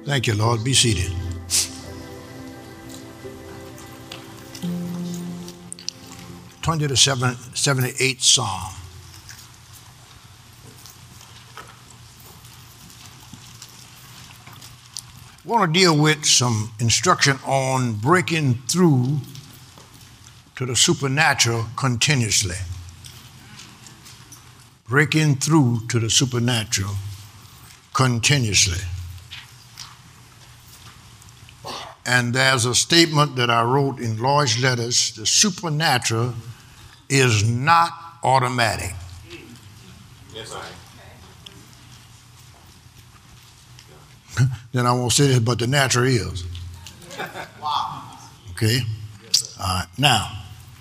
Thank you, Lord. Be seated. To the 78th Psalm. I want to deal with some instruction on breaking through to the supernatural continuously. Breaking through to the supernatural continuously. And there's a statement that I wrote in Lloyd's letters: the supernatural is not automatic. Yes, sir. Then I won't say this, but the natural is. Wow. Okay? All right. Now,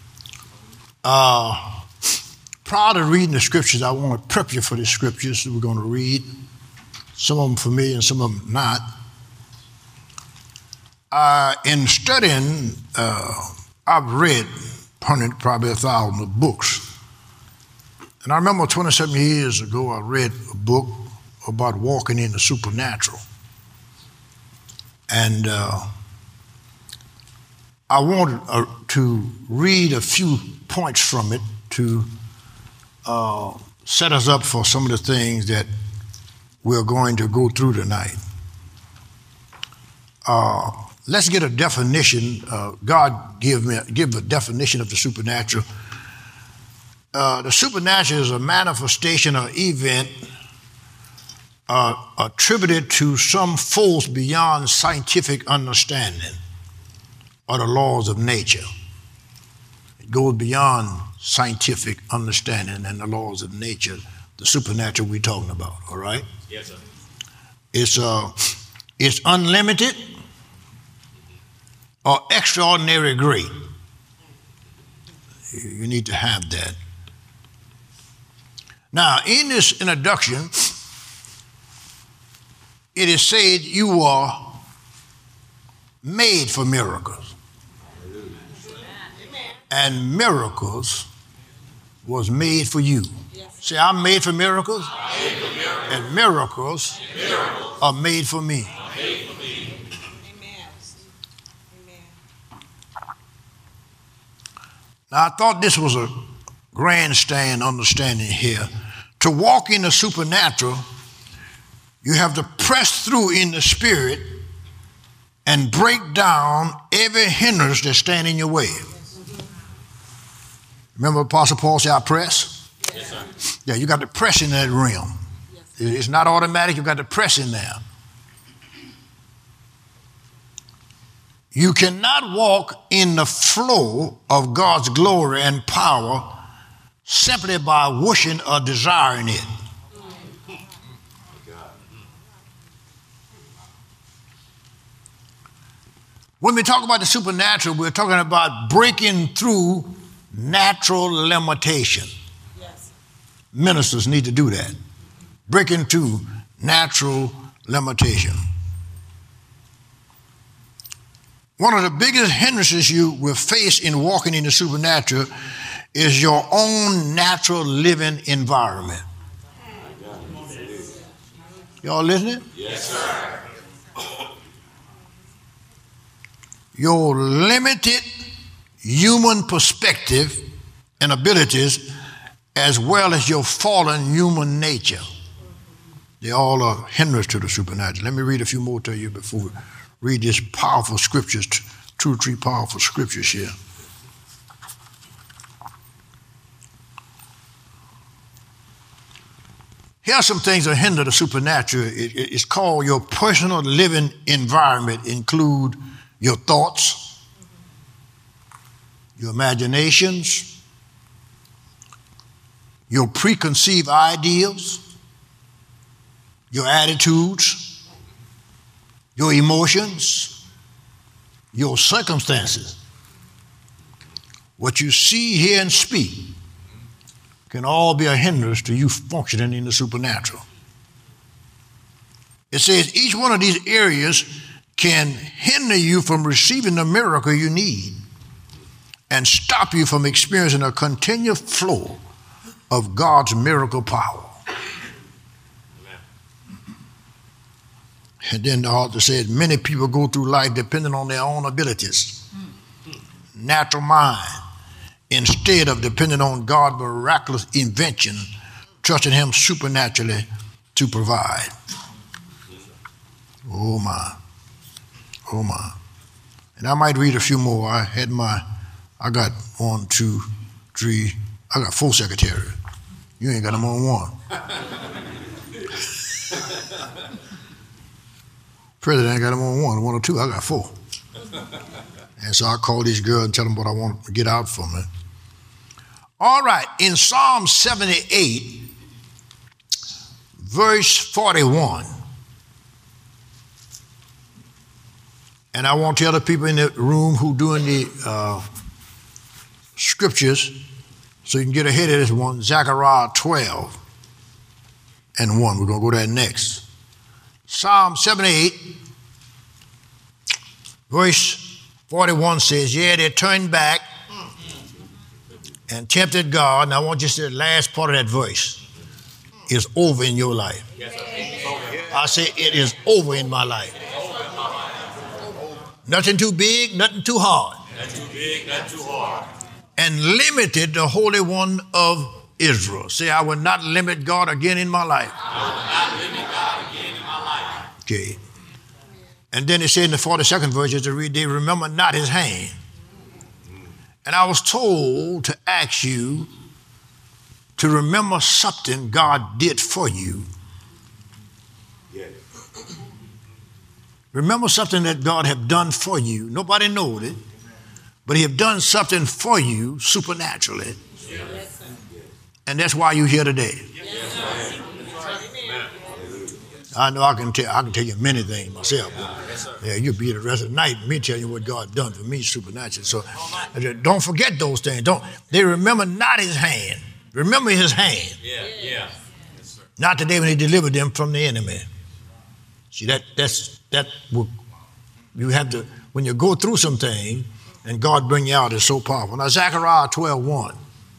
prior to reading the scriptures, I want to prep you for the scriptures that we're going to read. Some of them familiar and some of them not. In studying, I've read probably 1,000 books. And I remember 27 years ago, I read a book about walking in the supernatural. And I wanted to read a few points from it to set us up for some of the things that we're going to go through tonight. Let's get a definition. God give a definition of the supernatural. The supernatural is a manifestation or event attributed to some force beyond scientific understanding or the laws of nature. It goes beyond scientific understanding and the laws of nature, the supernatural we're talking about, all right? Yes, sir. It's unlimited or extraordinary great. You need to have that. Now, in this introduction, it is said you are made for miracles. And miracles was made for you. Say, I'm made for miracles. And miracles are made for me. Now, I thought this was a grandstand understanding here. To walk in the supernatural, you have to press through in the spirit and break down every hindrance that stands in your way. Remember Apostle Paul said, I press? Yes, sir. Yeah, you got to press in that realm. It's not automatic, you got to press in there. You cannot walk in the flow of God's glory and power simply by wishing or desiring it. When we talk about the supernatural, we're talking about breaking through natural limitation. Yes. Ministers need to do that. Breaking through natural limitation. One of the biggest hindrances you will face in walking in the supernatural is your own natural living environment. Y'all listening? Yes, sir. Your limited human perspective and abilities, as well as your fallen human nature. They all are hindrance to the supernatural. Let me read a few more to you before we read these powerful scriptures, 2 or 3 powerful scriptures here. Here are some things that hinder the supernatural. It's called your personal living environment. Include your thoughts, your imaginations, your preconceived ideals, your attitudes, your emotions, your circumstances. What you see, hear, and speak can all be a hindrance to you functioning in the supernatural. It says each one of these areas can hinder you from receiving the miracle you need and stop you from experiencing a continual flow of God's miracle power. And then the author said, many people go through life depending on their own abilities, natural mind, instead of depending on God's miraculous invention, trusting him supernaturally to provide. Oh my. Oh my. And I might read a few more. I got 1, 2, 3, I got 4 secretaries. You ain't got them on one. President ain't got them on 1 or 2, I got 4. And so I call these girls and tell them what I want to get out for me. All right, in Psalm 78, verse 41, and I want to tell the people in the room who doing the scriptures, so you can get ahead of this one, Zechariah 12 and 1. We're going to go there next. Psalm 78, verse 41 says, yeah, they turned back and tempted God. And I want you to say the last part of that verse is over in your life. I say it is over in my life. Nothing too big, nothing too hard. Nothing too big, nothing too hard. And limited the Holy One of Israel. Say, I will not limit God again in my life. I will not limit God again in my life. Okay. And then it said in the 42nd verse, to read, they remember not his hand. And I was told to ask you to remember something God did for you. Yes. Remember something that God have done for you. Nobody knows it, but he have done something for you supernaturally. Yes. And that's why you're here today. Yes. I know I can tell you many things myself. Yeah, you'll be here the rest of the night and me telling you what God done for me supernaturally. So don't forget those things. They remember not his hand. Remember his hand. Yeah. Yes, sir. Not the day when he delivered them from the enemy. See, that you have to, when you go through some things and God bring you out, it's so powerful. Now, Zechariah 12:1.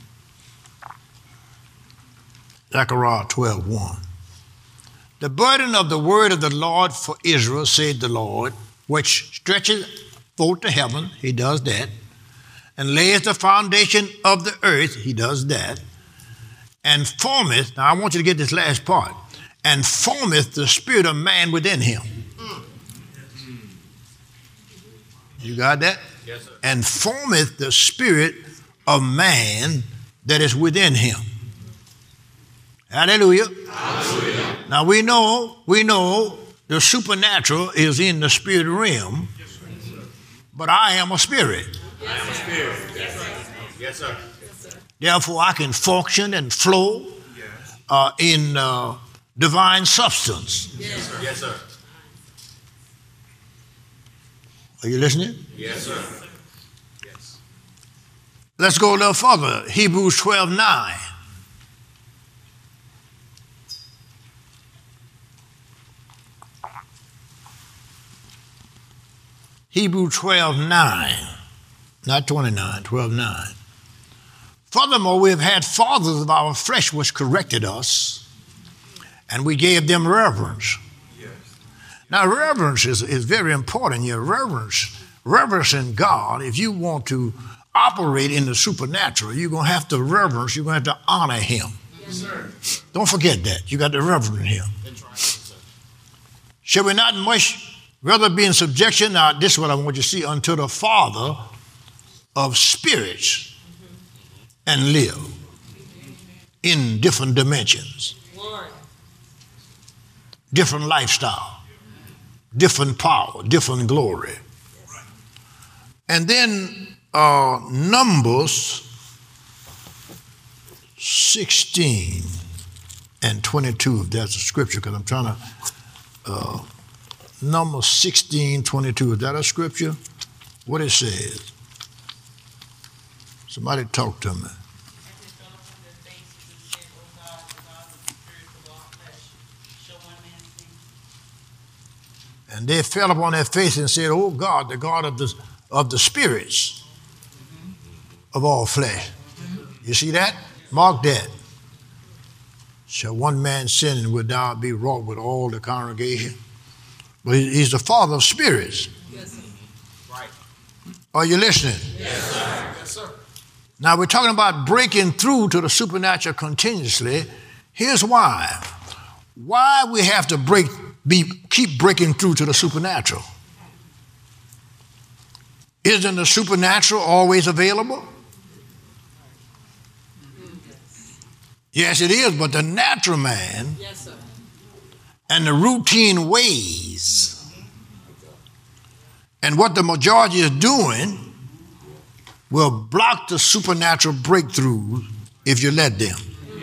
Zechariah 12:1. The burden of the word of the Lord for Israel, said the Lord, which stretches forth to heaven, he does that, and lays the foundation of the earth, he does that, and formeth, now I want you to get this last part, and formeth the spirit of man within him. You got that? Yes, sir. And formeth the spirit of man that is within him. Hallelujah. Hallelujah. Now we know the supernatural is in the spirit realm, but I am a spirit. I am a spirit. Yes, sir. Therefore, I can function and flow in divine substance. Yes, sir. Are you listening? Yes, sir. Yes. Let's go a little further. Hebrews 12:9. Hebrews 12:9, not 29, 12:9. Furthermore, we have had fathers of our flesh which corrected us, and we gave them reverence. Yes. Now, reverence is very important. Your reverence in God, if you want to operate in the supernatural, you're going to have to reverence, you're going to have to honor him. Yes, sir. Don't forget that. You got to reverence him. That's right, sir. Shall we not much rather be in subjection, now this is what I want you to see, unto the Father of spirits and live in different dimensions, different lifestyle, different power, different glory. And then Numbers 16 and 22, if that's a scripture, because I'm trying to, Numbers 16, 22, is that a scripture? What it says? Somebody talk to me. And they fell upon their face and said, "Oh God, the God of the spirits of all flesh." You see that? Mark that. Shall one man sin and will thou be wrought with all the congregation? But he's the Father of spirits. Yes, sir. Right. Are you listening? Yes, sir. Yes, sir. Now we're talking about breaking through to the supernatural continuously. Here's why. Why we have to keep breaking through to the supernatural. Isn't the supernatural always available? Yes, it is, but the natural man Yes, sir. and the routine ways and what the majority is doing will block the supernatural breakthroughs if you let them.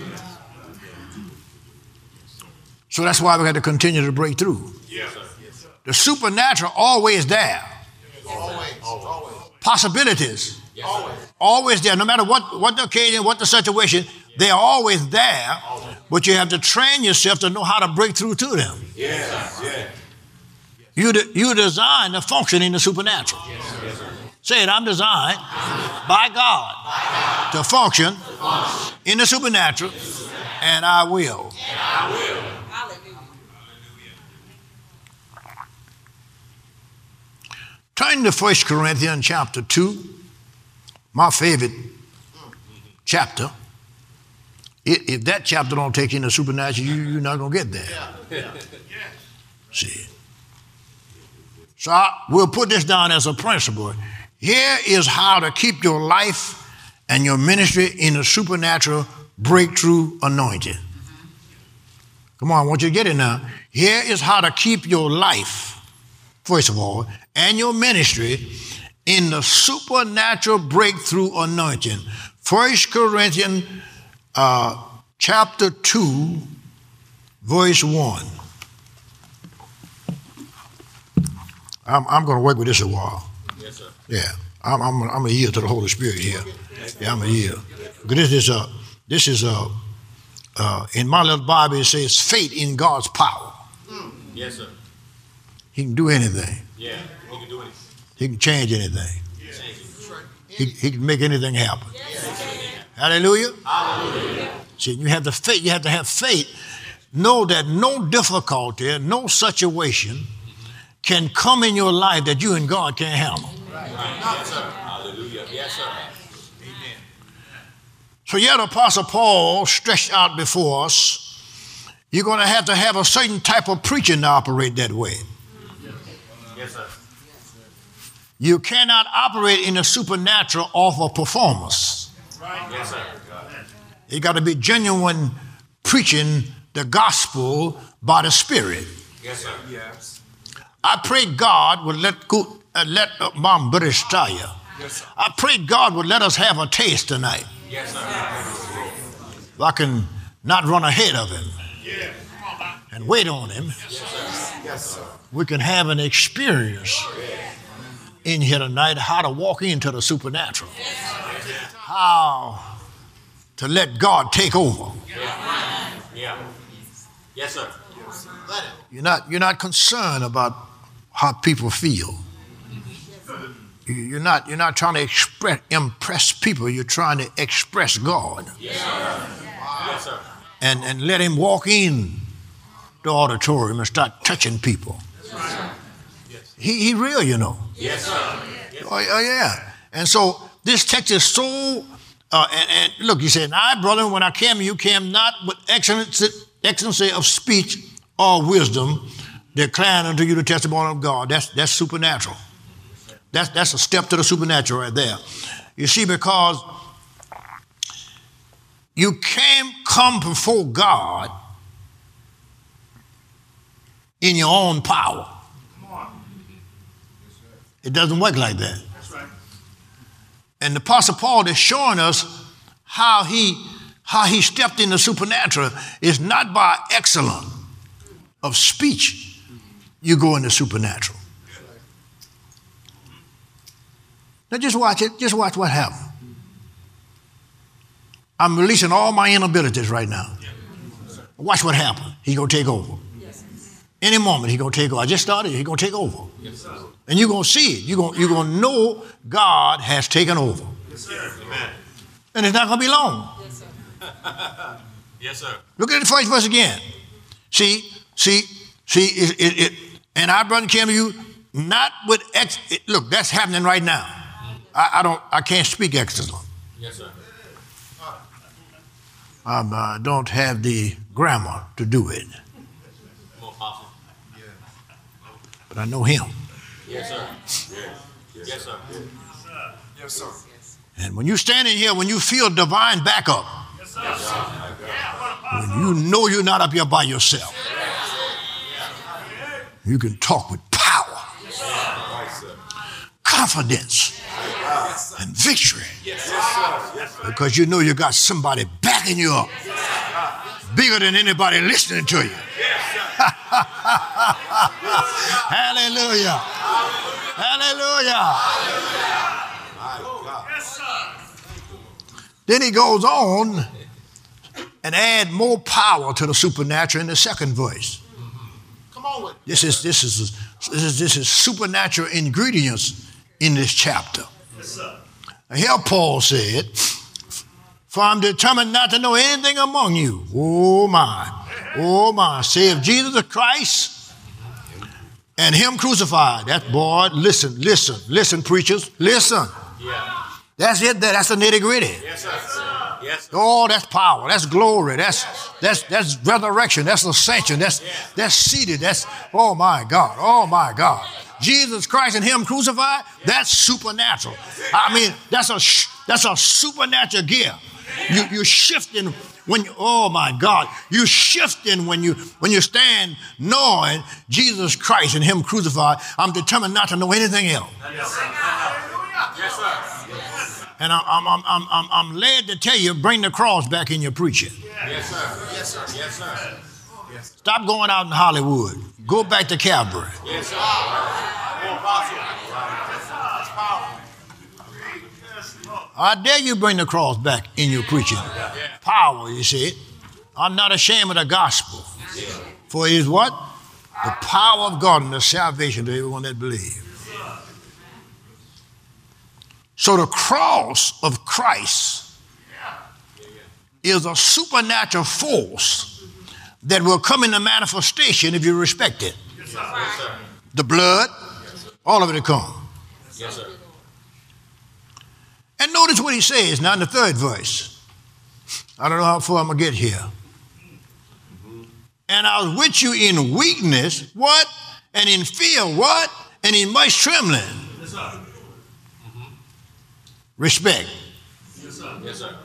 So that's why we got to continue to break through. Yes, sir. The supernatural always there. Always. Possibilities Always. always there. No matter what the occasion, what the situation, they are always there. But you have to train yourself to know how to break through to them. Yes. Yeah. You designed to function in the supernatural. Yes, sir. Say it, I'm designed by God to function in the supernatural, and I will. Hallelujah. Turn to 1 Corinthians chapter 2, my favorite chapter. If that chapter don't take you in the supernatural, you're not going to get there. See. So we'll put this down as a principle. Here is how to keep your life and your ministry in a supernatural breakthrough anointing. Come on, I want you to get it now. Here is how to keep your life, first of all, and your ministry in the supernatural breakthrough anointing. 1 Corinthians chapter 2, verse 1. I'm going to work with this a while. Yes, sir. Yeah, I'm going to yield to the Holy Spirit here. Yeah, I'm going to yield. Because this is in my little Bible, it says faith in God's power. Yes, sir. He can do anything. Yeah. We can do anything. He can change anything. Change it. He can make anything happen. Hallelujah. Hallelujah. See, you have the faith. You have to have faith. Know that no difficulty, no situation can come in your life that you and God can't handle. Right. Yes, sir. Hallelujah. Yes, sir. Amen. So yet Apostle Paul stretched out before us. You're going to have a certain type of preaching to operate that way. Yes, sir. You cannot operate in the supernatural off of performance. Right. Yes, sir. You got to be genuine preaching the gospel by the Spirit. Yes, sir. Yes. I pray God would let Mom British tell you. Yes, sir. I pray God would let us have a taste tonight. Yes, sir. If I can not run ahead of him Yeah. and wait on him, Yes, sir. we can have an experience in here tonight how to walk into the supernatural. How to let God take over. Yeah. Yes, sir. Let it. You're not concerned about how people feel. You're not trying to impress people. You're trying to express God. Yes, sir. Yes, sir. And let him walk in the auditorium and start touching people. He real, you know. Yes, sir. Oh, yeah. And so this text is so, and look, he said, I, brother, when I came, you came not with excellency of speech or wisdom, declaring unto you the testimony of God. That's supernatural. That's a step to the supernatural right there. You see, because you can't come before God in your own power. It doesn't work like that. That's right. And the Apostle Paul is showing us how he stepped in the supernatural. It's not by excellence of speech you go in the supernatural. Now just watch it. Just watch what happened. I'm releasing all my inabilities right now. Watch what happened. He's going to take over. Any moment he's going to take over. I just started. He's going to take over. And you're going to see it. You're going to know God has taken over. Yes, sir. Amen. And it's not going to be long. Yes, sir. Look at the first verse again. See, And I, brother, came to you not with look, that's happening right now. I can't speak exorcism. Yes, sir. I don't have the grammar to do it. But I know him. Yes, sir. Yes, sir. Yes, sir. And when you stand in here, when you feel divine backup, when you know you're not up here by yourself, you can talk with power, confidence, and victory. Because you know you got somebody backing you up, bigger than anybody listening to you. Hallelujah. Hallelujah. Then he goes on and add more power to the supernatural in the second verse. Come on with This is supernatural ingredients in this chapter. Here Paul said, for I'm determined not to know anything among you. Oh my, save Jesus Christ and him crucified. That boy, listen, preachers, listen. Yeah. That's it. That's the nitty gritty. Yes, sir. Yes, sir. Oh, that's power. That's glory. That's resurrection. That's ascension. That's seated. That's, oh my God. Oh my God. Jesus Christ and him crucified, that's supernatural. I mean, that's a supernatural gift. You're shifting when you, oh my God, you're shifting when you stand knowing Jesus Christ and him crucified. I'm determined not to know anything else. Yes, sir. Yes, sir. And I'm led to tell you, bring the cross back in your preaching. Yes, sir. Yes, sir. Yes, sir. Stop going out in Hollywood. Go back to Calvary. Yes, sir. I dare you bring the cross back in your preaching. Power, you see. I'm not ashamed of the gospel. For it is what? The power of God and the salvation to everyone that believes. So the cross of Christ is a supernatural force that will come into manifestation if you respect it. Yes, sir. The blood, all of it will come. Yes, sir. And notice what he says now in the third verse. I don't know how far I'm going to get here. And I was with you in weakness, what? And in fear, what? And in much trembling. Yes, sir. Respect. Yes, sir. Yes, sir.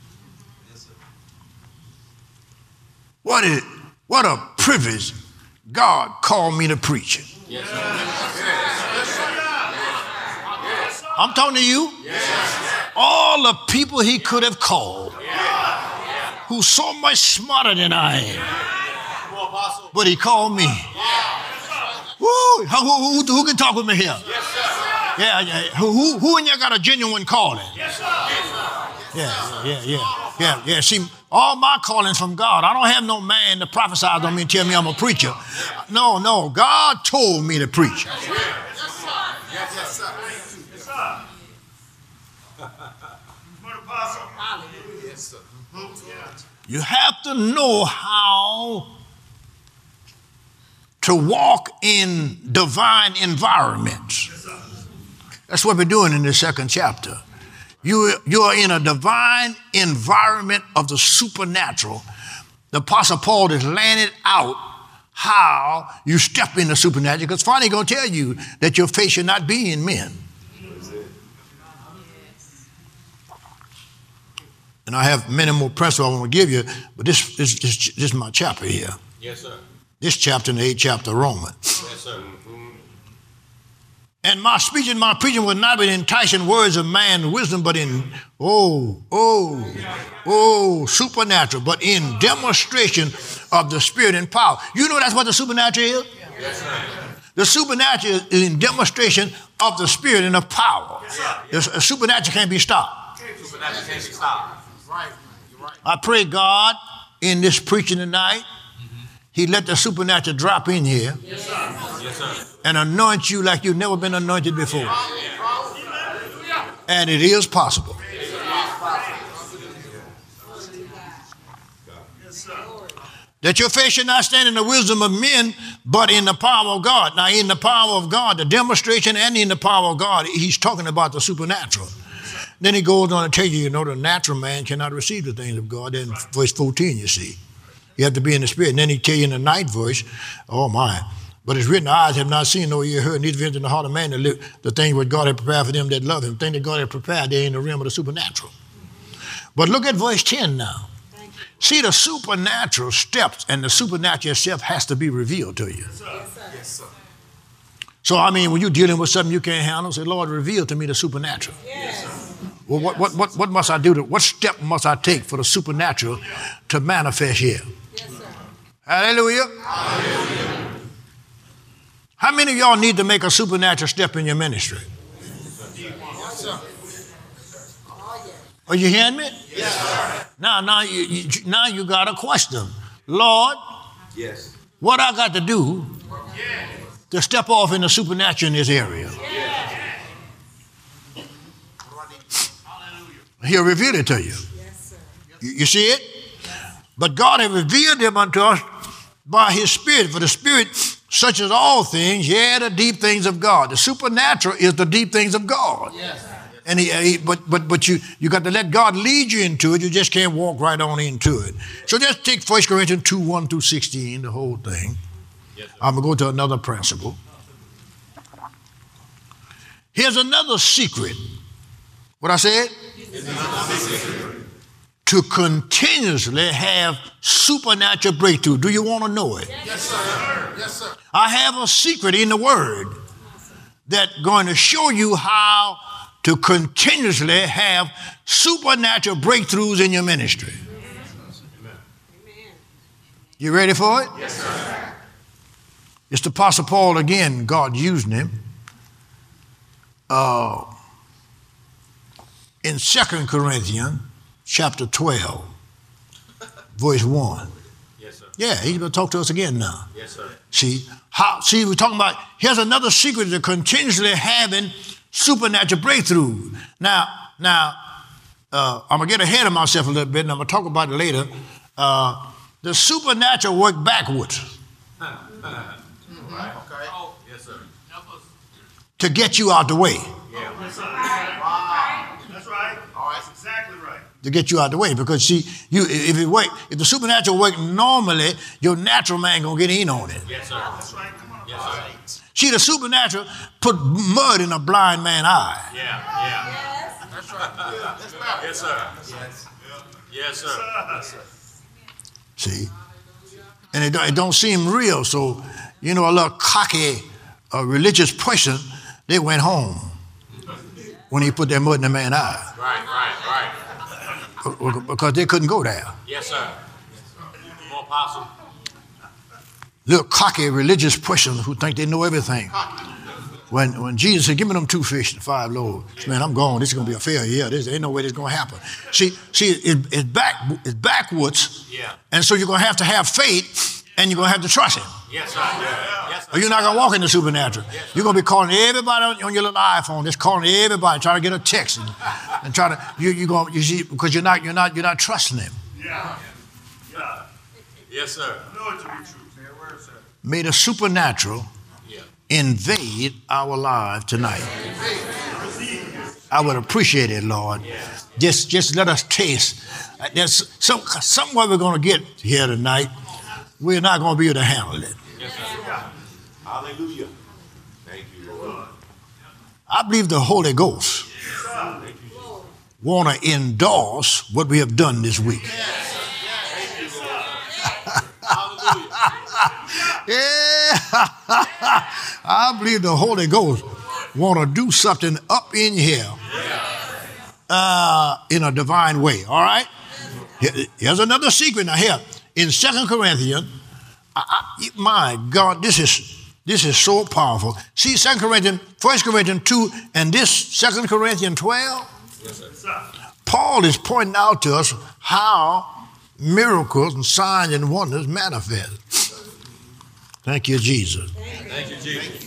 What a privilege God called me to preach it. Yes, sir. I'm talking to you. All the people he could have called who's so much smarter than I am. But he called me. Woo, who can talk with me here? Yeah. Who in you got a genuine calling? Yeah. See, all my calling's from God. I don't have no man to prophesy on me and tell me I'm a preacher. No. God told me to preach. You have to know how to walk in divine environments. That's what we're doing in this second chapter. You are in a divine environment of the supernatural. The Apostle Paul is laying it out how you step in the supernatural, because finally he's going to tell you that your faith should not be in men. And I have many more principles I want to give you, but this is my chapter here. Yes, sir. This chapter in the 8th chapter of Romans. Yes, sir. And my speech and my preaching will not be in enticing words of man's wisdom, but in, supernatural, but in demonstration of the Spirit and power. You know that's what the supernatural is? Yes, sir. The supernatural is in demonstration of the Spirit and of power. The supernatural can't be stopped. Supernatural can't be stopped. Right. You're right. I pray God in this preaching tonight, he let the supernatural drop in here. Yes, sir. Yes, sir. And anoint you like you've never been anointed before. And it is possible. That your faith should not stand in the wisdom of men, but in the power of God. Now, in the power of God, the demonstration and in the power of God, he's talking about the supernatural. Then he goes on to tell you, the natural man cannot receive the things of God. In verse 14, you see. You have to be in the spirit. And then he tell you in the ninth verse, oh my, but it's written, eyes have not seen, nor ear heard, neither entered in the heart of man the thing which God had prepared for them that love him. The thing that God had prepared, they're in the realm of the supernatural. But look at verse 10 now. See, the supernatural steps and the supernatural itself has to be revealed to you. Yes, sir. Yes, sir. So, when you're dealing with something you can't handle, say, Lord, reveal to me the supernatural. Yes. Well, what must I do? What step must I take for the supernatural to manifest here? Yes, sir. Hallelujah. Hallelujah. How many of y'all need to make a supernatural step in your ministry? Yes, sir. Are you hearing me? Yes, sir. Now you got a question. Lord, yes. What I got to do to step off in the supernatural in this area? Yes. He'll reveal it to you. Yes, sir. You see it? But God has revealed them unto us by his Spirit. For the Spirit searches all things, the deep things of God. The supernatural is the deep things of God. Yes. And but you got to let God lead you into it. You just can't walk right on into it. So just take 1 Corinthians 2, 1 through 16, the whole thing. Yes, I'm going to go to another principle. Here's another secret. What I said? To continuously have supernatural breakthrough. Do you want to know it? Yes, sir. Yes, sir. I have a secret in the Word that's going to show you how to continuously have supernatural breakthroughs in your ministry. Amen. You ready for it? Yes, sir. It's the Apostle Paul again, God using him. In 2 Corinthians chapter 12, verse 1. Yes, sir. Yeah, he's going to talk to us again now. Yes, sir. See, we're talking about, here's another secret to continuously having supernatural breakthrough. Now, I'm going to get ahead of myself a little bit, and I'm going to talk about it later. The supernatural work backwards. Right. Okay. Oh, yes, sir. Help us. To get you out the way. Yeah. Yes, sir. Wow. That's right. Oh, that's exactly right. To get you out the way, because see, if the supernatural work normally, your natural man gonna get in on it. Yes, sir. That's right. Come on. Yes, sir. See, the supernatural put mud in a blind man's eye. Yeah. Yes. That's right. Yeah. That's right. Yes, sir. Yes. Yes, sir. Yes, sir. See, and it don't seem real. So, a little cocky, religious person, they went home when he put that mud in the man's eye. Right. Because they couldn't go there. Yes, sir. More apostle. Little cocky religious person who think they know everything. When Jesus said, give me them 2 fish and 5 loaves. Man, I'm gone. This is going to be a failure. Yeah, there ain't no way this is going to happen. See, it's backwards. Yeah. And so you're going to have faith, and you're going to have to trust him. Yes, sir. Yeah. Yes, sir. Or you're not going to walk in the supernatural. Yes, you're going to be calling everybody on your little iPhone, just calling everybody, trying to get a text and trying to, you see, because you're not trusting him. Yeah. Yes, sir. I know it to be true. Sir. May the supernatural invade our lives tonight. I would appreciate it, Lord. Just let us taste. There's somewhere we're going to get here tonight. We're not going to be able to handle it. Yes, sir. Hallelujah. Thank you, Lord. I believe the Holy Ghost want to endorse what we have done this week. Yeah, I believe the Holy Ghost want to do something up in here in a divine way. All right? Here's another secret now here. In 2 Corinthians, my God, this is so powerful. See 1 Corinthians 2 and this 2 Corinthians 12. Yes, sir. Paul is pointing out to us how miracles and signs and wonders manifest. Thank you, Jesus. Thank you, Jesus.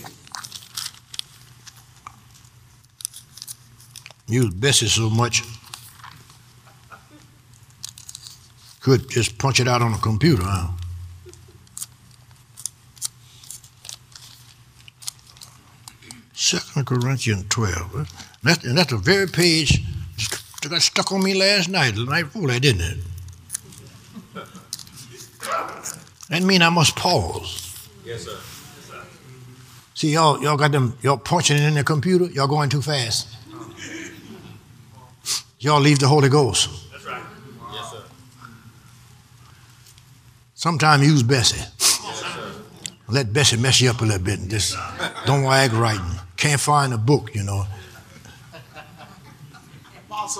Use Bessie so much. Could just punch it out on the computer, huh? 2 Corinthians 12. And that's the very page that got stuck on me last night, the night before that, didn't it? That means I must pause. Yes, sir. See, y'all got them, y'all punching it in the computer, y'all going too fast. Y'all leave the Holy Ghost. That's right. Yes, sir. Sometimes use Bessie. Yes, sir. Let Bessie mess you up a little bit and just don't act right. Can't find a book, you know. Apostle.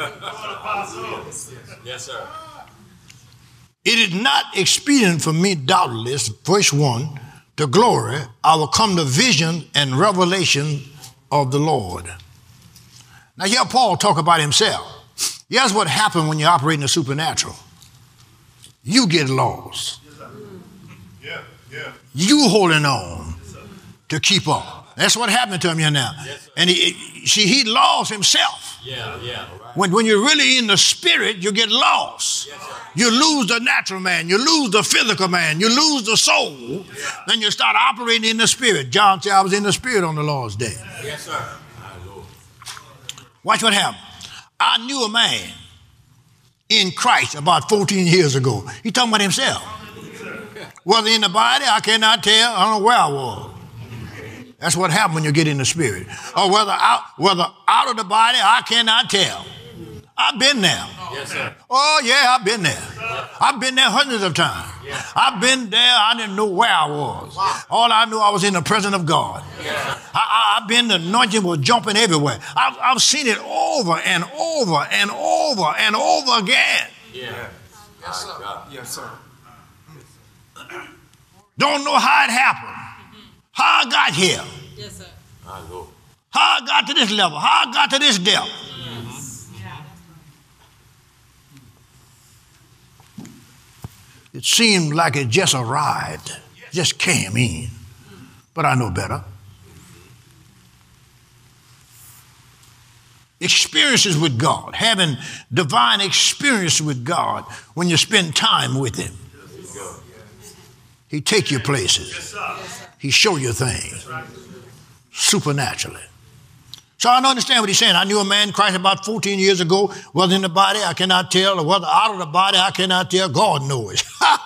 Yes, sir. It is not expedient for me, doubtless, verse 1, to glory, I will come to vision and revelation of the Lord. Now, here Paul talk about himself. Here's what happened when you operate in the supernatural. You get lost. Yeah. You holding on to keep up. That's what happened to him here now. Yes, And he lost himself. Yeah. Right. When you're really in the spirit, you get lost. Yes, sir. You lose the natural man. You lose the physical man. You lose the soul. Then you start operating in the spirit. John said, I was in the spirit on the Lord's day. Yes, sir. My Lord. Watch what happened. I knew a man in Christ about 14 years ago. He talking about himself. Whether in the body, I cannot tell. I don't know where I was. That's what happened when you get in the spirit. Or whether out of the body, I cannot tell. I've been there. Yes, sir. Oh, yeah, I've been there. I've been there hundreds of times. I've been there. I didn't know where I was. All I knew, I was in the presence of God. I've been, the anointing was jumping everywhere. I've seen it over and over and over and over again. Yeah. Yes, sir. Yes, sir. Don't know how it happened. How I got here. Yes, sir. My Lord. How I got to this level. How I got to this depth. It seemed like it just arrived, just came in. But I know better. Experiences with God, having divine experience with God when you spend time with Him. He take you places. He show you things supernaturally. So I don't understand what he's saying. I knew a man in Christ about 14 years ago, whether in the body I cannot tell, or whether out of the body I cannot tell. God knows.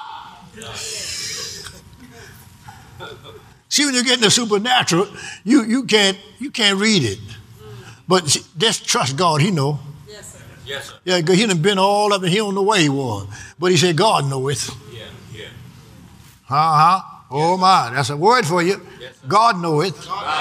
See, when you get in the supernatural, you can't read it. But see, just trust God. He know. Yes, sir. Yes, sir. Yeah, because he done been all up and he don't know where he was. But he said, God knoweth. Yeah. Oh my, that's a word for you. Yes, sir. God knoweth.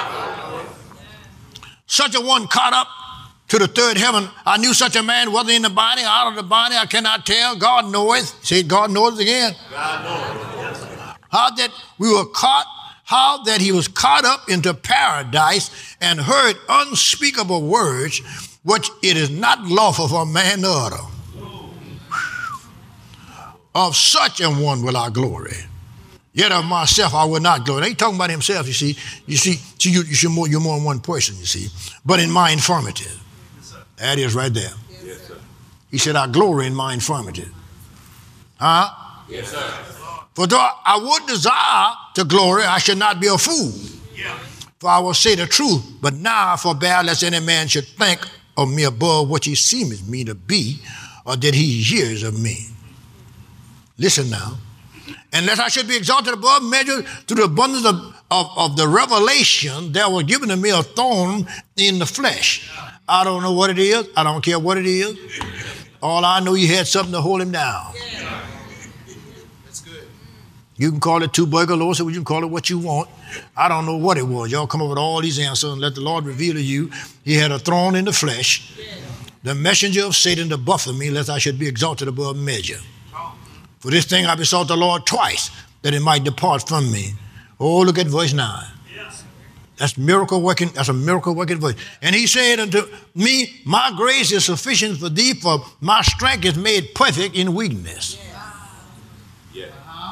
Such a one caught up to the third heaven. I knew such a man, whether in the body or out of the body, I cannot tell. God knoweth. Say, God knoweth again. God knows. How that he was caught up into paradise and heard unspeakable words, which it is not lawful for a man to utter. Of such a one will I glory. Yet of myself I will not glory. He ain't talking about himself, you see. You're more than one person, you see. But in my infirmity. That is right there. Yes, sir. He said, I glory in my infirmity. Huh? Yes, sir. For though I would desire to glory, I should not be a fool. For I will say the truth, but now I forbear lest any man should think of me above what he seemeth me to be, or that he hears of me. Listen now. Unless I should be exalted above measure through the abundance of the revelation that was given to me a thorn in the flesh. I don't know what it is. I don't care what it is. All I know, he had something to hold him down. That's good. You can call it tuberculosis, you can call it what you want. I don't know what it was. Y'all come up with all these answers and let the Lord reveal to you. He had a thorn in the flesh, the messenger of Satan to buffet me, lest I should be exalted above measure. For this thing I besought the Lord twice, that it might depart from me. Oh, look at verse 9. That's miracle working. That's a miracle working verse. And he said unto me, my grace is sufficient for thee, for my strength is made perfect in weakness. Yeah.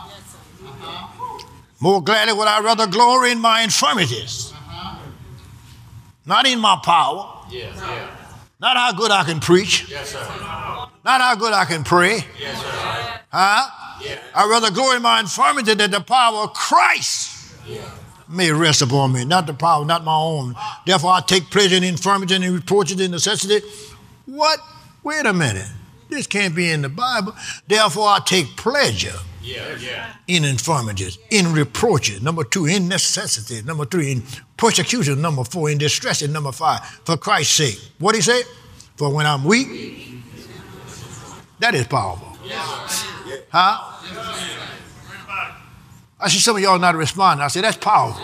More gladly would I rather glory in my infirmities. Not in my power. Yeah. Not how good I can preach. Yes, sir. Not how good I can pray. Yes, sir. Huh? Yeah. I'd rather glory in my infirmity than the power of Christ may rest upon me, not the power, not my own. Therefore, I take pleasure in infirmity and in reproaches and necessity. What? Wait a minute. This can't be in the Bible. Therefore, I take pleasure in infirmities, in reproaches. Number 2, in necessity. Number 3, in persecution. Number 4, in distress. And number 5, for Christ's sake. What did he say? For when I'm weak, that is powerful. Huh? I see some of y'all not responding. I say, that's powerful.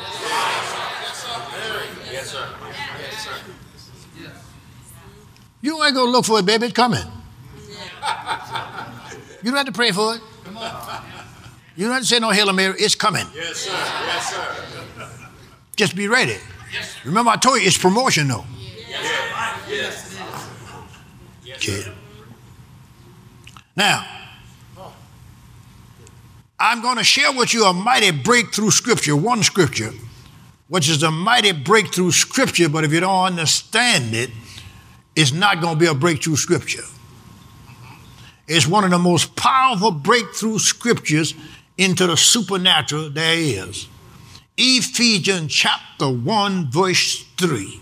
Yes, sir. You ain't going to look for it, baby. It's coming. You don't have to pray for it. You don't have to say no Hail Mary. It's coming. Yes, sir. Yes, sir. Just be ready. Remember, I told you it's promotion, though. Yes. Okay. Now, I'm going to share with you a mighty breakthrough scripture, one scripture, which is a mighty breakthrough scripture, but if you don't understand it, it's not going to be a breakthrough scripture. It's one of the most powerful breakthrough scriptures into the supernatural there is. Ephesians chapter 1, verse 3.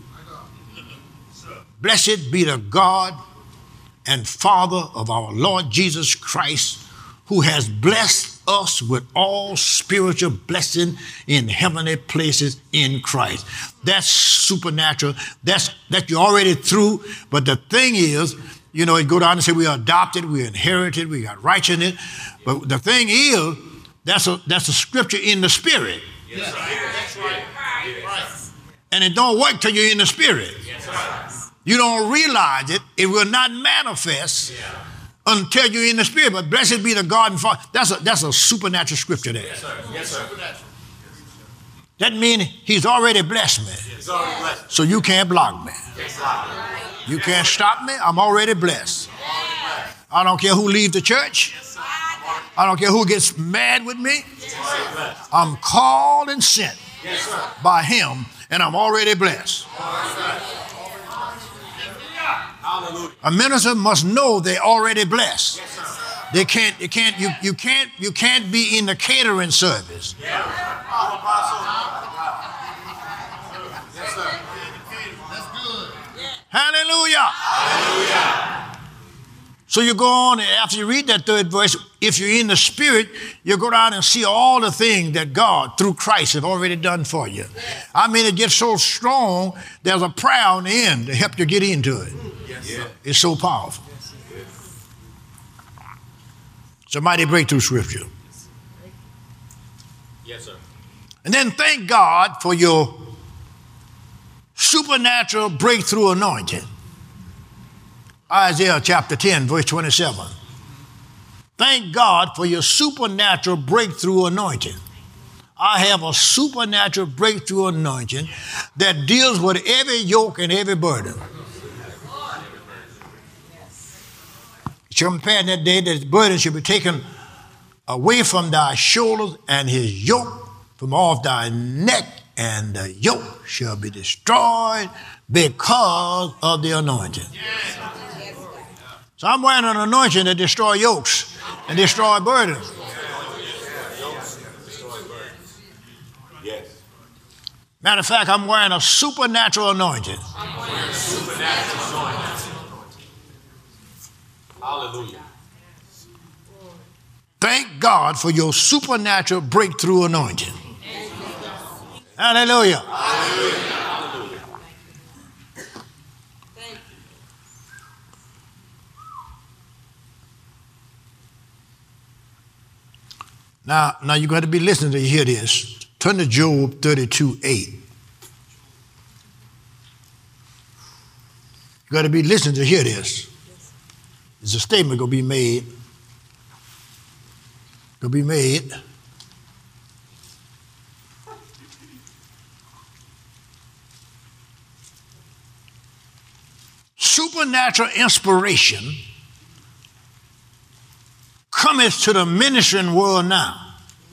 Blessed be the God and Father of our Lord Jesus Christ, who has blessed us with all spiritual blessing in heavenly places in Christ. That's supernatural. That's you're already through. But the thing is, you know, it go down and say we are adopted, we are inherited, we got righteousness. But the thing is, that's a scripture in the spirit. Yes, that's right. And it don't work till you're in the spirit. You don't realize it. It will not manifest until you're in the spirit. But blessed be the God and Father. That's a supernatural scripture there. Yes, sir. That means he's already blessed me. So you can't block me. You can't stop me. I'm already blessed. I don't care who leaves the church. I don't care who gets mad with me. I'm called and sent by him, and I'm already blessed. A minister must know they're already blessed. You can't be in the catering service. Hallelujah. So you go on, after you read that third verse, if you're in the spirit, you go down and see all the things that God, through Christ, have already done for you. I mean, it gets so strong, there's a prayer on the end to help you get into it. It's so powerful. It's a mighty breakthrough scripture. Yes, sir. And then thank God for your supernatural breakthrough anointing. Isaiah chapter 10, verse 27. Thank God for your supernatural breakthrough anointing. I have a supernatural breakthrough anointing that deals with every yoke and every burden. It shall compare that day that his burden should be taken away from thy shoulders and his yoke from off thy neck, and the yoke shall be destroyed because of the anointing. So I'm wearing an anointing that destroys yokes and destroy burdens. Matter of fact, I'm wearing a supernatural anointing. Hallelujah. Thank God for your supernatural breakthrough anointing. Hallelujah. Hallelujah. Now you got to be listening to hear this. Turn to Job 32:8. You got to be listening to hear this. There's a statement going to be made. Going to be made. Supernatural inspiration cometh to the ministering world now.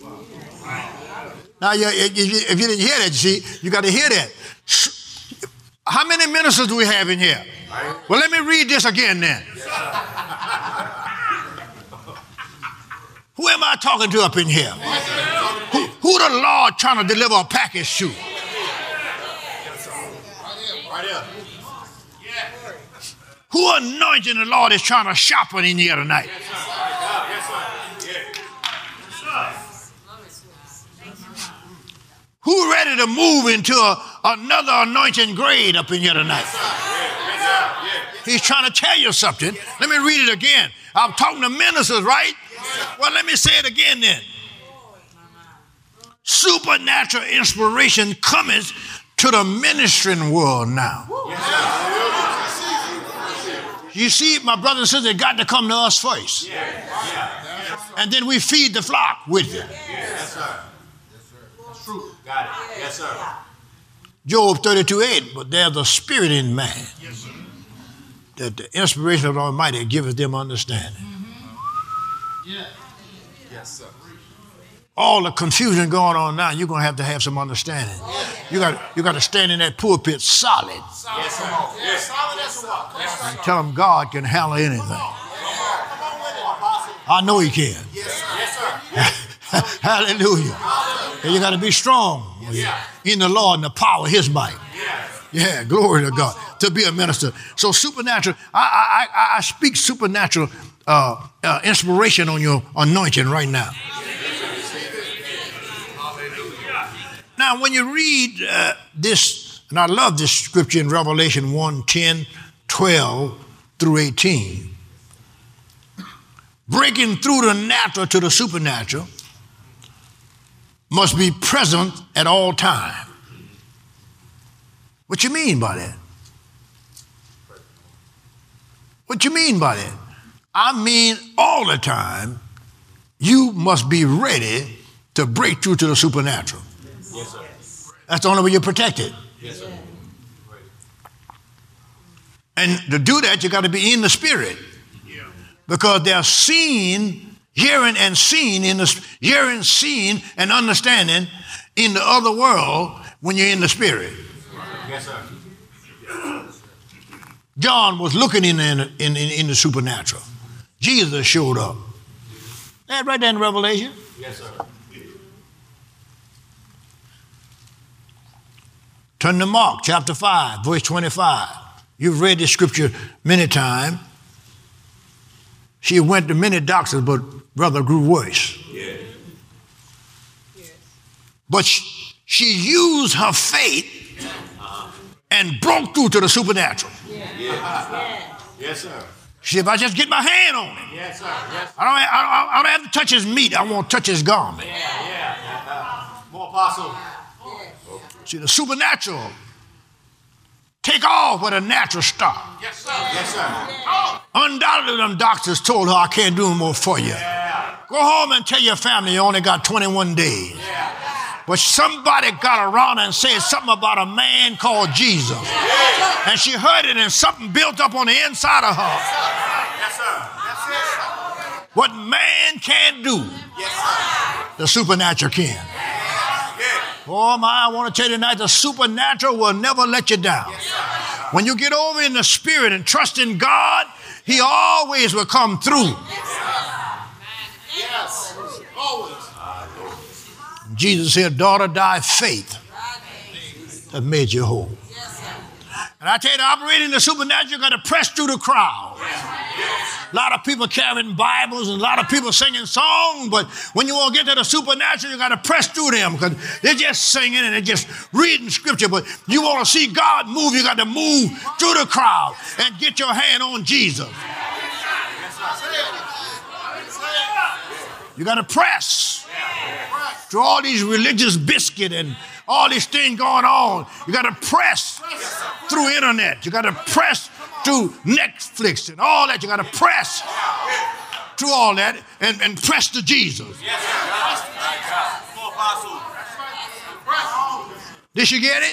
Now, if you didn't hear that, you see, you got to hear that. How many ministers do we have in here? Well, let me read this again then. Who am I talking to up in here? Who the Lord trying to deliver a package to? Right here. Who anointing the Lord is trying to sharpen in here tonight? Who ready to move into another anointing grade up in here tonight? He's trying to tell you something. Let me read it again. I'm talking to ministers, right? Well, let me say it again then. Supernatural inspiration cometh to the ministering world now. You see, my brothers and sisters, it got to come to us first. And then we feed the flock with it. Yes, sir. That's true. Got it. Yes, sir. Job 32:8, but there's a spirit in man that the inspiration of the Almighty giveth them understanding. Yes, sir. All the confusion going on now, you're going to have some understanding. You got to stand in that pulpit solid. Yes, sir. Yes. Solid as a rock. And tell them God can handle anything. I know he can. Yes, sir. Hallelujah. And you got to be strong in the Lord and the power of his might. Yeah, glory to God. To be a minister. So supernatural, I speak supernatural inspiration on your anointing right now. Now, when you read this, and I love this scripture in Revelation 1:10, 12 through 18, breaking through the natural to the supernatural must be present at all time. What you mean by that? What you mean by that? I mean all the time, you must be ready to break through to the supernatural. Yes, sir. That's the only way you're protected. Yes, sir. And to do that, you got to be in the spirit. Because they're seeing, hearing and seeing hearing, seeing, and understanding in the other world when you're in the spirit. Yes, sir. John was looking in the supernatural. Jesus showed up. That right there in Revelation. Yes, sir. Turn to Mark chapter 5, verse 25. You've read this scripture many times. She went to many doctors, but brother grew worse. Yeah. But she used her faith and broke through to the supernatural. Yes, sir. She said, if I just get my hand on him, Yes, sir. Yes. I don't have to touch his meat. I want to touch his garment. More apostle. See, the supernatural take off where the natural stop. Yes, sir. Yes, sir. Undoubtedly, them doctors told her, I can't do more for you. Go home and tell your family you only got 21 days. But somebody got around and said something about a man called Jesus. And she heard it and something built up on the inside of her. Yes, sir. That's it. What man can't do, Yes, sir. the supernatural can. Oh my, I want to tell you tonight, the supernatural will never let you down. When you get over in the spirit and trust in God, he always will come through. Yes. Always. Jesus said, daughter, thy faith that made you whole. And I tell you, to operate in the supernatural, you got to press through the crowd. A lot of people carrying Bibles and a lot of people singing songs, but when you want to get to the supernatural, you got to press through them because they're just singing and they're just reading scripture. But you want to see God move, you got to move through the crowd and get your hand on Jesus. You got to press through all these religious biscuit and all these things going on. You got to press through internet. You got to press through Netflix and all that. You got to press through all that and press to Jesus. Did you get it?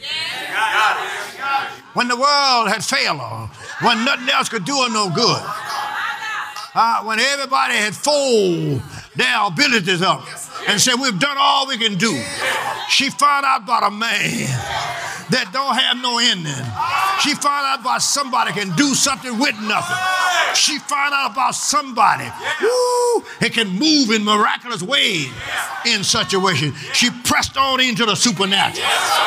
When the world had failed her, when nothing else could do her no good, when everybody had folded their abilities up and said, we've done all we can do, she found out about a man that don't have no ending. She found out about somebody can do something with nothing. She found out about somebody who can move in miraculous ways in situation. She pressed on into the supernatural.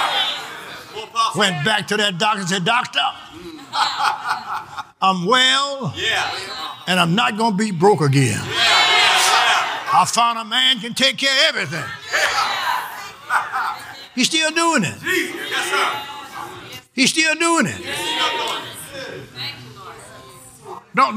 Went back to that doctor and said, "Doctor, I'm well, and I'm not going to be broke again. I found a man can take care of everything." He's still doing it. He's still doing it. Don't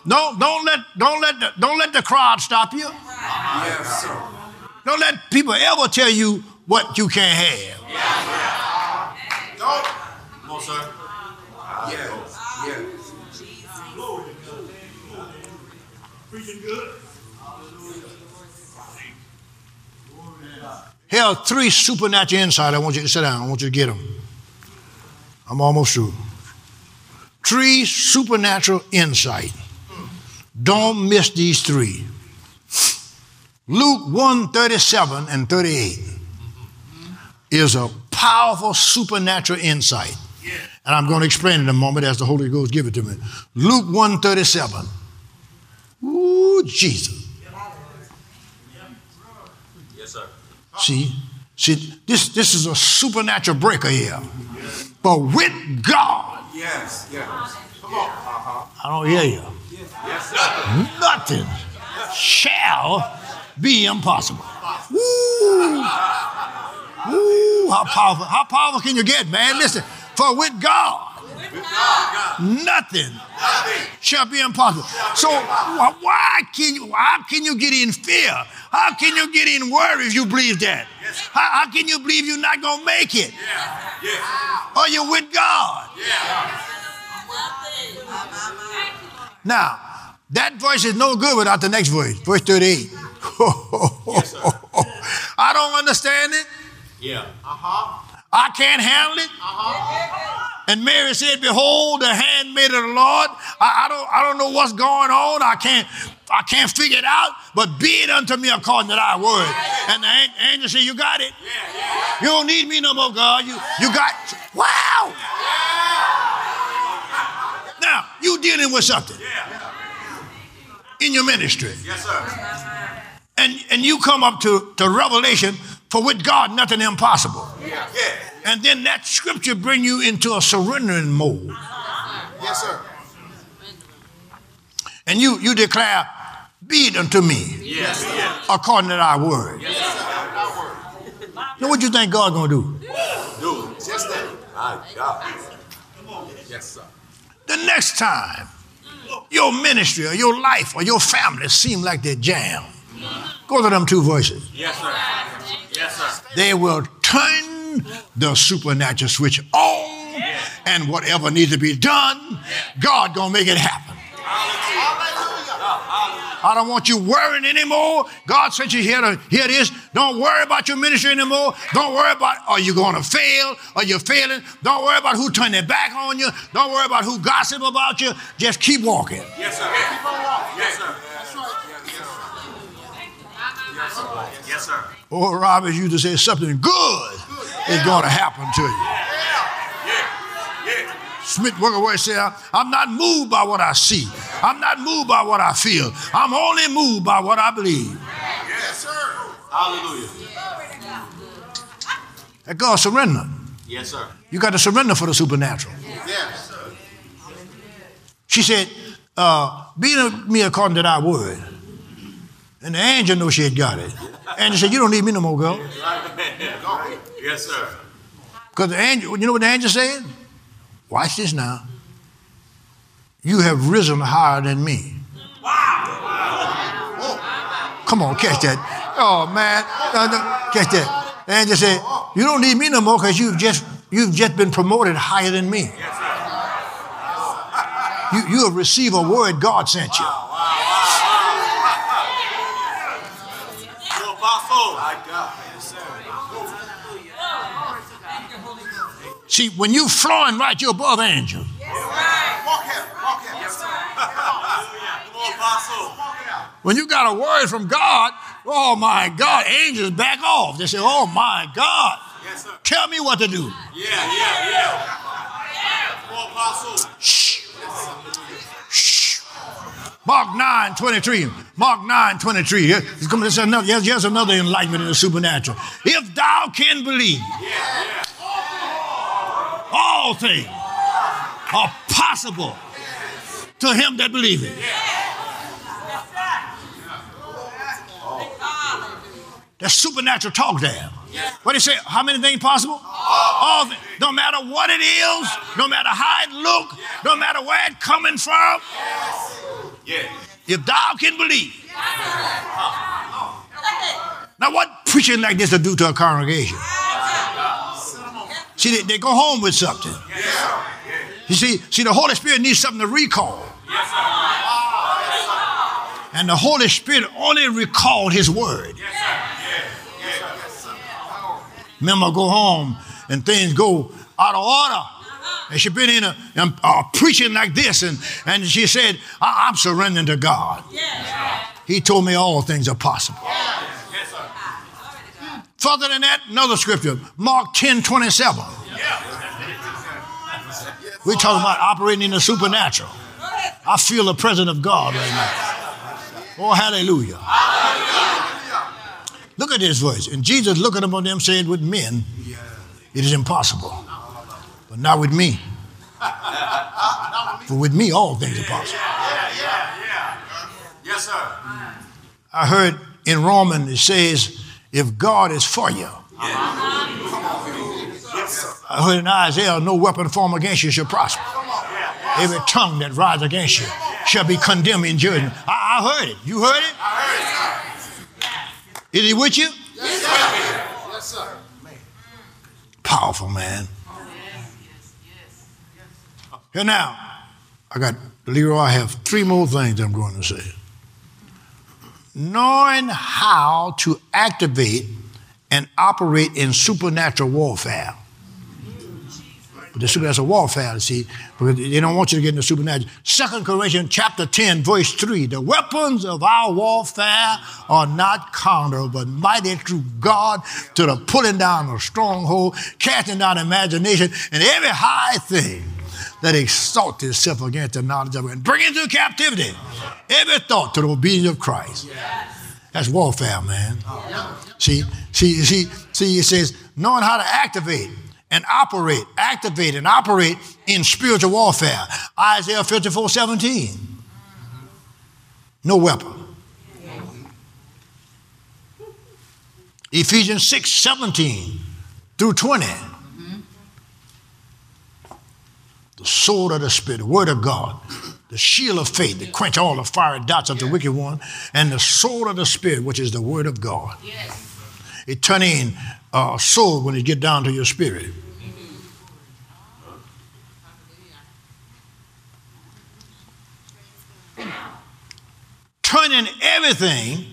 let the crowd stop you. Yes, sir. Don't let people ever tell you what you can't have. Don't. Come on, sir. Yes. Preaching good. Here are 3 supernatural insights. I want you to sit down. I want you to get them. I'm almost through. 3 supernatural insight. Don't miss these 3. Luke 1:37 and 38 is a powerful supernatural insight. And I'm going to explain it in a moment as the Holy Ghost give it to me. Luke 1:37. Ooh, Jesus. Yes, sir. See, this is a supernatural breaker here. But with God, Yes. Come on. I don't hear you. Yes, sir. Nothing shall be impossible. Woo! Woo! How powerful can you get, man? Listen, for with God, nothing shall be impossible. So how can you get in fear? How can you get in worry if you believe that? How can you believe you're not going to make it? Or you're with God? Now, that voice is no good without the next voice, verse 38. I don't understand it. I can't handle it. And Mary said, "Behold, the handmaid of the Lord. I don't know what's going on. I can't figure it out, but be it unto me according to thy word." And the angel said, "You got it. You don't need me no more, God. You got." Wow. Now, you dealing with something in your ministry. Yes, sir. And you come up to revelation, for with God nothing impossible. And then that scripture bring you into a surrendering mode. Yes, sir. And you declare, "Be it unto me Yes. according to thy word." Now what you think God gonna do? Do just that. My God. Yes, sir. The next time your ministry or your life or your family seem like they're jammed, go to them 2 voices. Yes, sir. Yes, sir. They will turn the supernatural switch on, and whatever needs to be done, God gonna make it happen. I don't want you worrying anymore. God sent you here to hear this. Don't worry about your ministry anymore. Don't worry about, are you going to fail? Are you failing? Don't worry about who turned their back on you. Don't worry about who gossip about you. Just keep walking. Yes, sir. Keep on walking. Yes, sir. Yes, sir. Oh, Robert, you just said something good is going to happen to you. Smith Wigglesworth said, "I'm not moved by what I see. I'm not moved by what I feel. I'm only moved by what I believe." Yes, sir. Hallelujah. That God surrender. Yes, sir. You got to surrender for the supernatural. Yes. She said, "Be to me according to thy word." And the angel knew she had got it. Angel said, "You don't need me no more, girl." Yes, sir. Because the angel, you know what the angel said? Watch this now. "You have risen higher than me." Wow. Come on, catch that. Oh, man. No, catch that. The angel said, "You don't need me no more because you've just been promoted higher than me." Yes, sir. You have received a word God sent you. See, when you flowing right, you're above angels. When you got a word from God, oh my God, angels back off. They say, "Oh my God, tell me what to do." Yeah. Shh. Shh. Mark 9:23. Mark 9:23. Here's another enlightenment in the supernatural. If thou can believe, all things are possible to him that believeth. That's supernatural talk there. What do you say? How many things possible? All things. No matter what it is, no matter how it look, no matter where it coming from. If thou can believe. Now what preaching like this will do to a congregation? See, they go home with something. You see, the Holy Spirit needs something to recall. And the Holy Spirit only recalled his word. Remember, go home and things go out of order. And she been in a preaching like this, and she said, I'm surrendering to God. He told me all things are possible. Further than that, another scripture, Mark 10:27. We're talking about operating in the supernatural. I feel the presence of God right now. Oh, hallelujah. Look at this verse. And Jesus looking upon them said, with men, it is impossible. But not with me. For with me, all things are possible. Yes, sir. I heard in Romans, it says, if God is for you. I heard in Isaiah, no weapon formed against you shall prosper. Every tongue that rises against you shall be condemned in judgment. I heard it. You heard it? Is he with you? Yes, sir. Yes, sir. Powerful, man. Here now, Leroy, I have three more things I'm going to say. Knowing how to activate and operate in supernatural warfare. But the supernatural warfare, see, because they don't want you to get into supernatural. 2 Corinthians chapter 10, verse 3. The weapons of our warfare are not carnal, but mighty through God to the pulling down of stronghold, casting down imagination, and every high thing that exalts itself against the knowledge of God, and bring into captivity every thought to the obedience of Christ. That's warfare, man. See, it says, knowing how to activate and operate in spiritual warfare. Isaiah 54:17. No weapon. Ephesians 6:17 through 20. The sword of the Spirit, the word of God, the shield of faith that quench all the fiery darts of the wicked one, and the sword of the Spirit, which is the word of God. It turn in a sword when it get down to your spirit. Turning everything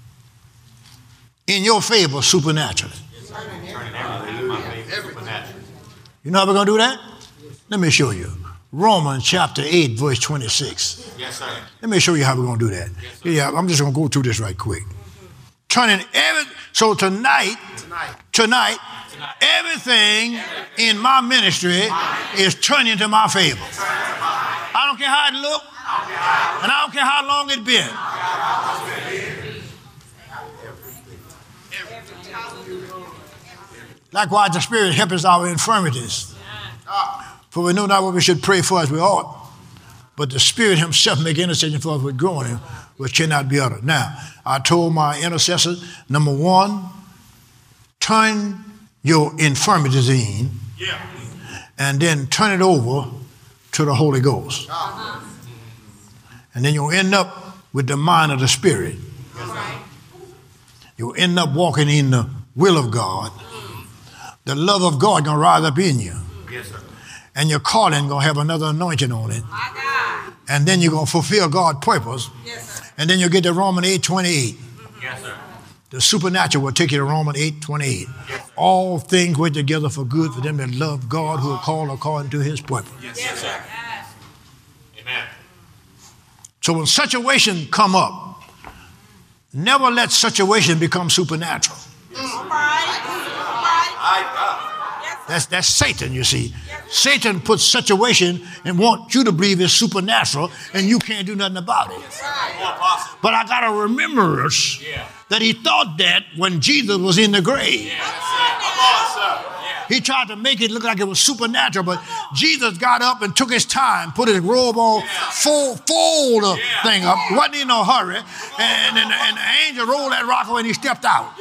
in your favor supernaturally. You know how we're going to do that? Let me show you. Romans chapter 8, verse 26. Yes, sir. Let me show you how we're going to do that. Yes, yeah, I'm just going to go through this right quick. So tonight, everything in my ministry is turning to my favor. I don't care how it look, and I don't care how long it's been. Likewise, the Spirit helps our infirmities. For we know not what we should pray for as we ought, but the Spirit himself make intercession for us with groaning, which cannot be uttered. Now, I told my intercessors, number one, turn your infirmities in, and then turn it over to the Holy Ghost. And then you'll end up with the mind of the Spirit. You'll end up walking in the will of God. The love of God gonna rise up in you. Yes, sir. And your calling gonna have another anointing on it. And then you're gonna fulfill God's purpose. Yes, sir. And then you'll get to Romans 8:28. Yes, sir. The supernatural will take you to Romans 8:28. Yes, all things work together for good for them that love God, who are called according to his purpose. Yes, sir. Amen. So when situation come up, never let situation become supernatural. That's Satan, you see. Satan puts situation and wants you to believe it's supernatural, and you can't do nothing about it. But I got to remember that he thought that when Jesus was in the grave. He tried to make it look like it was supernatural, but Jesus got up and took his time, put his robe on, fold the thing up, wasn't in no hurry, and the angel rolled that rock away and he stepped out.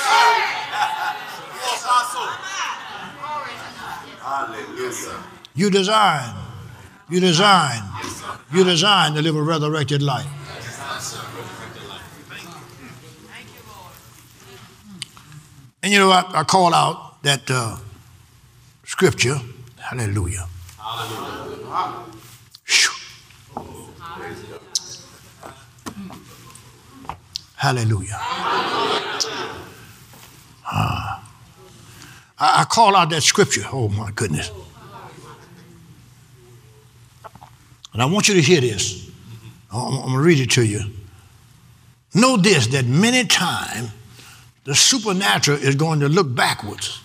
You design to live a resurrected life. And you know what? I call out that scripture. Hallelujah. Hallelujah. I call out that scripture. Oh, my goodness. And I want you to hear this. I'm going to read it to you. Know this, that many times the supernatural is going to look backwards.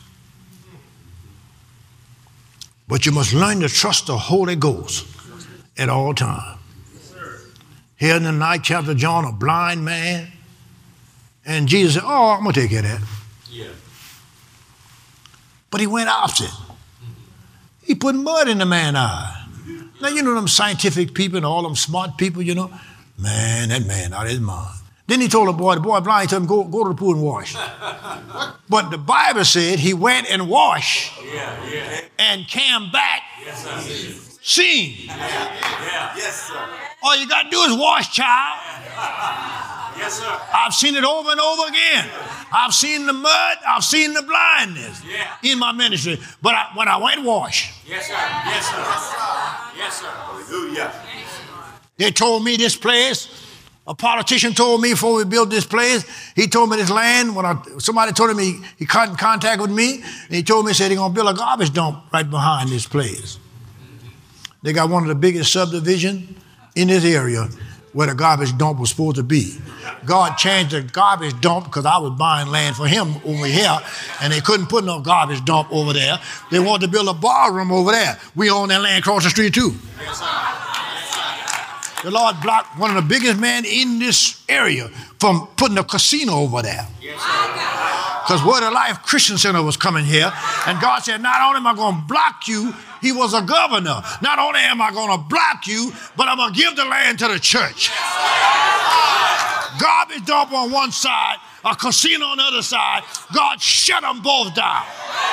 But you must learn to trust the Holy Ghost at all times. Here in the 9th chapter of John, a blind man. And Jesus said, oh, I'm going to take care of that. Yeah. But he went opposite. He put mud in the man's eye. Now, you know them scientific people and all them smart people, you know. Man, that man out of his mind. Then he told the boy blind, he told him, go to the pool and wash. But the Bible said he went and washed and came back seeing. Yes, sir. All you got to do is wash, child. Yes, sir. I've seen it over and over again. I've seen the mud. I've seen the blindness in my ministry. But when I went wash. Yes, sir. Yes, sir. Yes, sir. Hallelujah. They told me this place. A politician told me before we built this place, he told me this land, somebody told him he got in contact with me, and he told me, said they're going to build a garbage dump right behind this place. They got one of the biggest subdivisions in this area where the garbage dump was supposed to be. God changed the garbage dump because I was buying land for him over here, and they couldn't put no garbage dump over there. They wanted to build a bar room over there. We own that land across the street too. Yes, sir. The Lord blocked one of the biggest men in this area from putting a casino over there. Because Word of Life Christian Center was coming here, and God said, not only am I going to block you, he was a governor. Not only am I going to block you, but I'm going to give the land to the church. Garbage dump on one side, a casino on the other side. God shut them both down.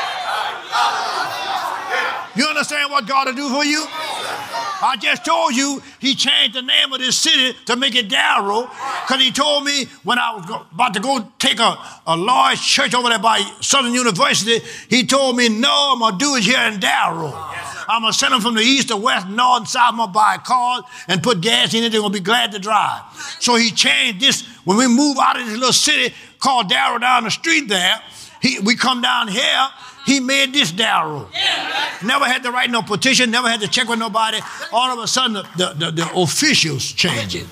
You understand what God will do for you? I just told you he changed the name of this city to make it Darrow, because he told me when I was about to go take a large church over there by Southern University, he told me, no, I'm going to do it here in Darrow. I'm going to send them from the east to west, north, and south. I'm going to buy a car and put gas in it. They're going to be glad to drive. So he changed this. When we move out of this little city called Darrow down the street there, we come down here, he made this Darrow. Never had to write no petition, never had to check with nobody. All of a sudden, the officials change it.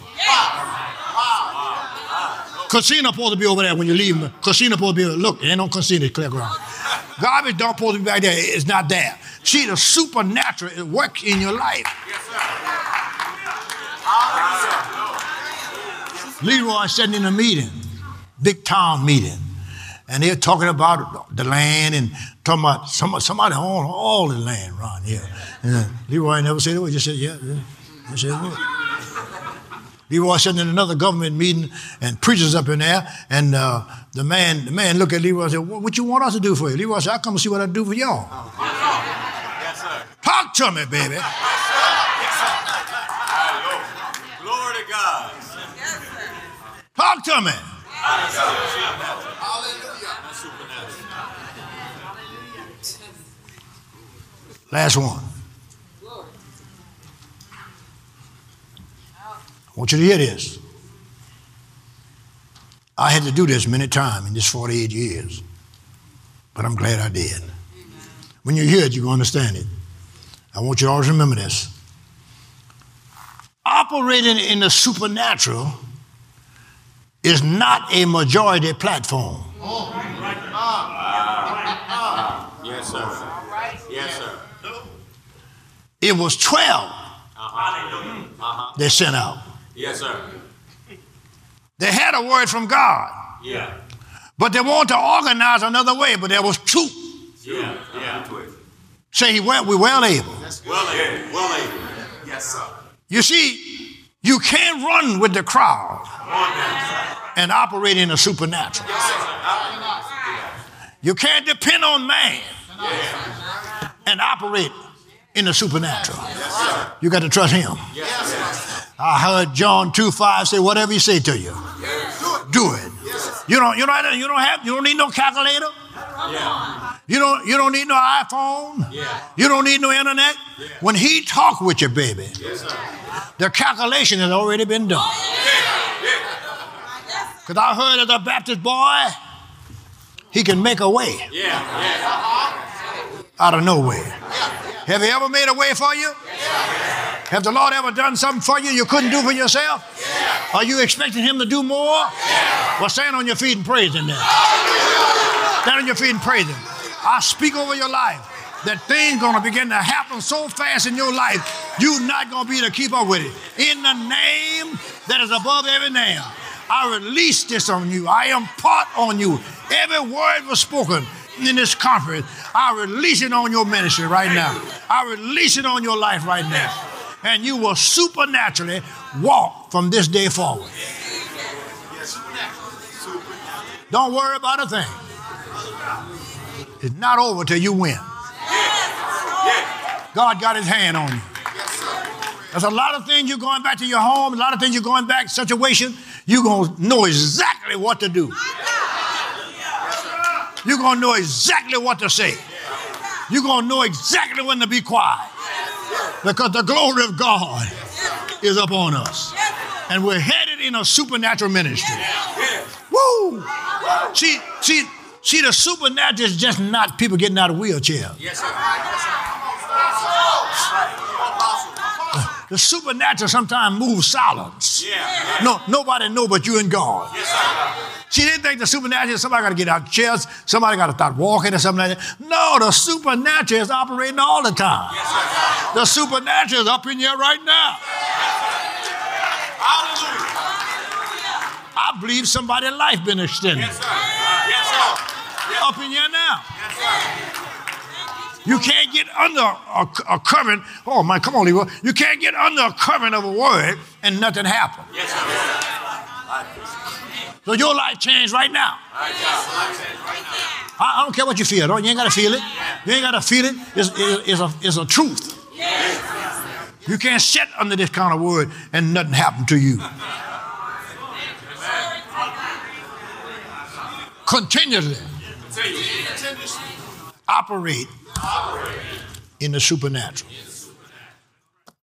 Casino supposed to be over there when you leave. Casino supposed to be, look, ain't no casino, clear ground. Garbage don't supposed to be back there. It's not there. See, the supernatural is work in your life. Leroy sitting in a meeting, big town meeting. And they're talking about the land and talking about somebody own all the land around here. And Leroy never said a word. He just said, yeah. He said a word. Leroy sitting in another government meeting and preachers up in there. And the man looked at Leroy and said, what you want us to do for you? Leroy said, I come and see what I do for y'all. Yes, sir. Talk to me, baby. Yes, sir. Glory to God. Yes, sir. Talk to me. Hallelujah. Last one. I want you to hear this. I had to do this many times in this 48 years, but I'm glad I did. When you hear it, you're going to understand it. I want you to always remember this. Operating in the supernatural is not a majority platform. Yes, sir. It was 12 they sent out. Yes, sir. They had a word from God. Yeah. But they wanted to organize another way, but there was two. Yeah. Say, we're well able. Well able. Well able. Yes, sir. You see, you can't run with the crowd and operate in the supernatural. You can't depend on man and operate in the supernatural. You got to trust him. I heard John 2:5 say, whatever he say to you, do it. You don't need no calculator. You don't need no iPhone. You don't need no internet. When he talk with you, baby, the calculation has already been done. Because I heard of the Baptist boy, he can make a way out of nowhere. Have he ever made a way for you? Have the Lord ever done something for you couldn't do for yourself? Are you expecting him to do more? Well, stand on your feet and praise him then. Stand on your feet and praise him. I speak over your life that things going to begin to happen so fast in your life, you're not going to be able to keep up with it. In the name that is above every name, I release this on you. I impart on you. Every word was spoken in this conference. I release it on your ministry right now. I release it on your life right now. And you will supernaturally walk from this day forward. Don't worry about a thing. It's not over till you win. God got his hand on you. There's a lot of things you're going back to your home, a lot of things you're going back situation. You're going to know exactly what to do. You're going to know exactly what to say. You're going to know exactly when to be quiet. Because the glory of God is upon us. And we're headed in a supernatural ministry. Woo! See, the supernatural is just not people getting out of wheelchairs. Yes, sir. The supernatural sometimes moves silence. No, nobody know but you and God. See, they think the supernatural is somebody got to get out of chairs, somebody got to start walking or something like that. No, the supernatural is operating all the time. The supernatural is up in here right now. I believe somebody's life been extended. Up in here now. You can't get under a current. Oh, man, come on, Leroy. You can't get under a current of a word and nothing happen. So your life changed right now. I don't care what you feel. You ain't got to feel it. You ain't got to feel it. It's a truth. You can't sit under this kind of word and nothing happen to you. Continually operate in the supernatural.